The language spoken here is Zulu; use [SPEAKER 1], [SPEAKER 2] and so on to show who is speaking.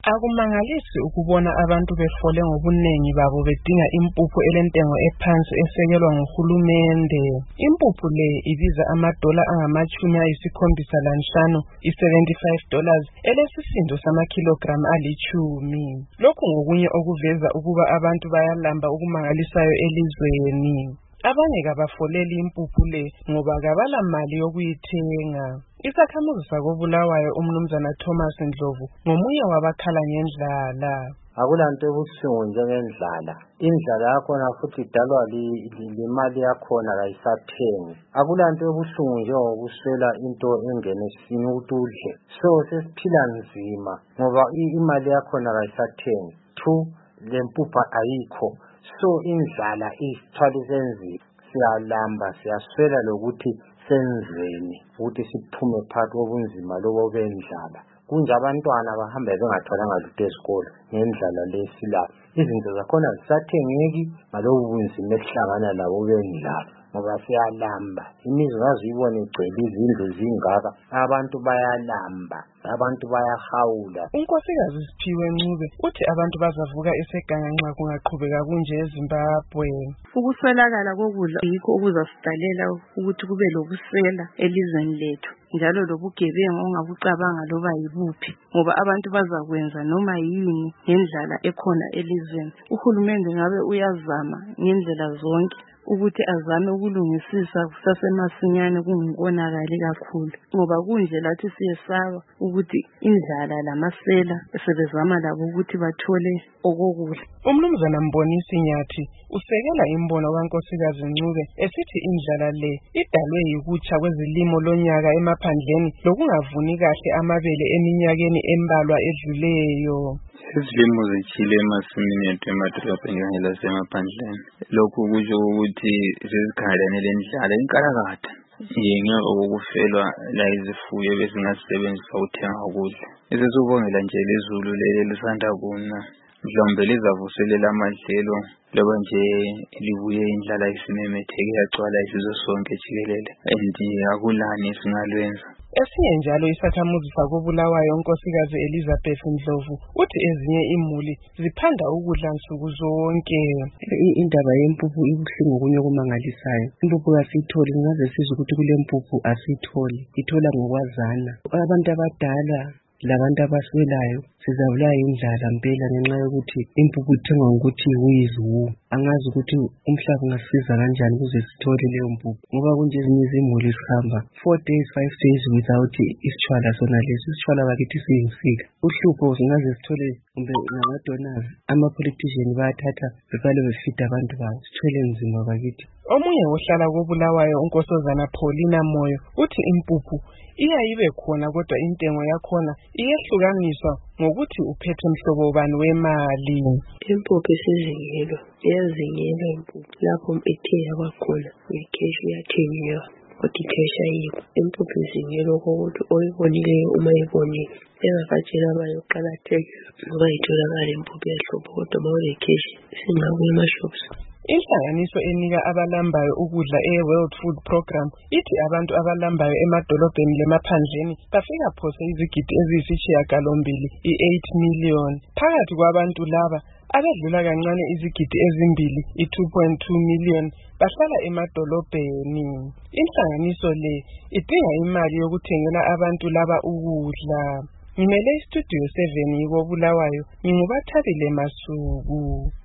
[SPEAKER 1] Akumangalisi ukubona abantu befole ngobuningi babo bedinga impuphu elentengo ephansi esekelwa nguhulumende. Impuphu le ibiza $75, $75, elesisindo samakhilogramu ali-10. Lokhu ngokunye okuveza ukuba abantu bayalamba okumangalisayo elizweni. Abanye kabafoleli impuphu le ngoba kabala mali yokuyithenga. Isakhamuzi sakoBulawayo uMnumzana Thomas Ndlovu ngomunye wabakhala ngendlala.
[SPEAKER 2] Akulanto ebuhlungu njengendlala. Indlala yakhona futhi idalwa limali yakhona kayisathengi. Akulanto ebuhlungu njengokuswela into engenisini ukuthi udle. So sesiphila nzima ngoba imali yakhona kayisathengi. 2, lempuphu ayikho. So indlala isithwalise nzima. Siyalamba, siyaswela lokuthi senzeni ukuthi siphume phakathi kobunzima lobo bendlala. Kunje abantwana bahamba bengatholanga lutho esikolo ngendlala lesilapha. Izinto zakhona zisathengeki ngalobu bunzima esihlangana labo bendlala ngoba siyalamba. Imizi ngazuyibona igcwele izindlu zingaka. Abantu bayalamba, abantu bayahawula.
[SPEAKER 1] uNkosikazi Siphiwe Ncube uthi abantu bazavuka eseganga nxa kungaqhubeka kunje eZimbabwe.
[SPEAKER 3] Ukuswelakala kokudla yikho okuzasidalela ukuthi kube lokuswela elizweni lethu, njalo lobugebengu ongabucabanga loba yibuphi, ngoba abantu bazakwenza noma yini ngendlala ekhona elizweni. Uhulumende ngabe uyazama ngendlela zonke ukuthi azame ukulungisisa kusasemasinyane kungonakali kakhulu, ngoba kunje lathi siyesaba ukuthi indlala lamasela sebezama labo ukuthi bathole okokudla.
[SPEAKER 1] uMnumzana Mbonisi Nyathi usekela imbono kaNkosikazi Ncube esithi indlala le idalwe yikutsha kwezilimo lonyaka emaphandleni lokungavuni kahle amabele eminyakeni embalwa edluleyo.
[SPEAKER 4] Izilimo zitshile emasimini ethu emadolobheni kanye lasemaphandleni. Lokhu kusho ukuthi sezikhangelane lendlala inkalakatha. Ngemva kokufelwa la izifuyo besingasebenzisa ukuthenga ukudla. Esesibongela nje lezulu leli lisanda kuna. Mhlawumbe lizavuselela amadlelo loba nje libuye indlala isimemetheke yagcwala isizwe sonke jikelele. And akulani singalwenza.
[SPEAKER 1] Esinye njalo isakhamuzi sakoBulawayo uNkosikazi Elizabeth Ndlovu uthi ezinye imuli ziphanda ukudla nsuku zonke.
[SPEAKER 5] Indaba yempuphu ibuhlungu kunye okumangalisayo. Impuphu kasiyitholi, ngaze sizwe ukuthi kulempuphu asiyitholi. Ithola ngokwazana. Abantu abadala labantu abaswelayo sizabulawa indlala mpela ngenxa yokuthi impuphu ithengwa ngokuthi yizu. Angazi ukuthi umhlaba ungasiza kanjani ukuze sithole leyo mpuphu, ngoba kunje ezinye izimuli sihamba 4 days 5 days without isitshwala sona leso. Isitshwala bakithi siyinsika. Uhlupho singaze sithole kumbe nama-donors, ama-politician bayathatha bebale befida abantu babo. Sithwele nzima bakithi.
[SPEAKER 1] Omunye ohlala koBulawayo uNkosazana Paulina Moyo uthi impuphu iyayibe khona kodwa intengo yakhona iyehlukaniswa ngokuthi uphethe mhlobo bani wemali.
[SPEAKER 6] Impuphu isizingelwa, iyazingelwa impuphu lapho ithe yabakhona ikheshi iyathengiwa kodwa ikheshi ayikho. Impuphu izingelwa kokuthi oyibonileyo uma ibonile engakatshela abanye uqala athenge ngoba itholakala impuphu yahlupho, kodwa uma unekheshi singakuya emashops.
[SPEAKER 1] Inhlanganiso enika abalambayo ukudla e-World Food Program ithi abantu abalambayo emadolobheni lemaphandleni bafika phose izigidi eziyisishiyagalombili, i-8 million. Phakathi kwabantu laba abedlula kancane izigidi ezimbili, i-2.2 million, bahlala emadolobheni. Inhlanganiso le idinga imali yokuthengela abantu laba ukudla. Ngimele iStudio 7 yikoBulawayo, nginguBathabile Masuku.